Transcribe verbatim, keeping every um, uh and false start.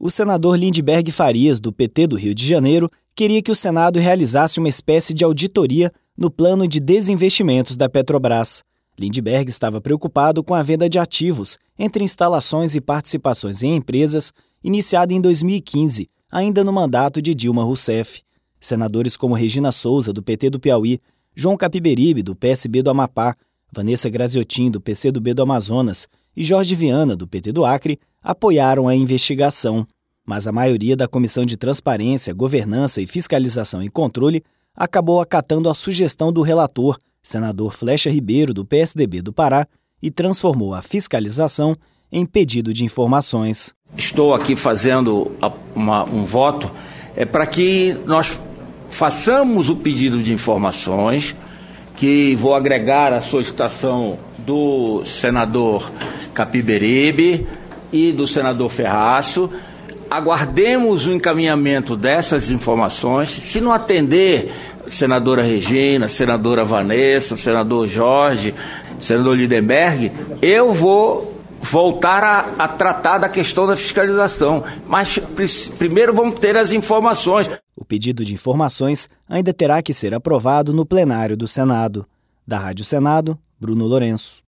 O senador Lindbergh Farias, do P T do Rio de Janeiro, queria que o Senado realizasse uma espécie de auditoria no plano de desinvestimentos da Petrobras. Lindbergh estava preocupado com a venda de ativos entre instalações e participações em empresas iniciada em dois mil e quinze, ainda no mandato de Dilma Rousseff. Senadores como Regina Souza, do P T do Piauí, João Capiberibe, do P S B do Amapá, Vanessa Graziotin, do P C do B do Amazonas e Jorge Viana, do P T do Acre, apoiaram a investigação. Mas a maioria da Comissão de Transparência, Governança e Fiscalização e Controle acabou acatando a sugestão do relator, senador Flecha Ribeiro, do P S D B do Pará, e transformou a fiscalização em pedido de informações. Estou aqui fazendo uma, um voto é, para que nós façamos o pedido de informações, que vou agregar a solicitação do senador Capiberibe e do senador Ferraço. Aguardemos o encaminhamento dessas informações. Se não atender, senadora Regina, senadora Vanessa, senador Jorge, senador Lindbergh, eu vou voltar a, a tratar da questão da fiscalização. Mas primeiro vamos ter as informações. O pedido de informações ainda terá que ser aprovado no plenário do Senado. Da Rádio Senado, Bruno Lourenço.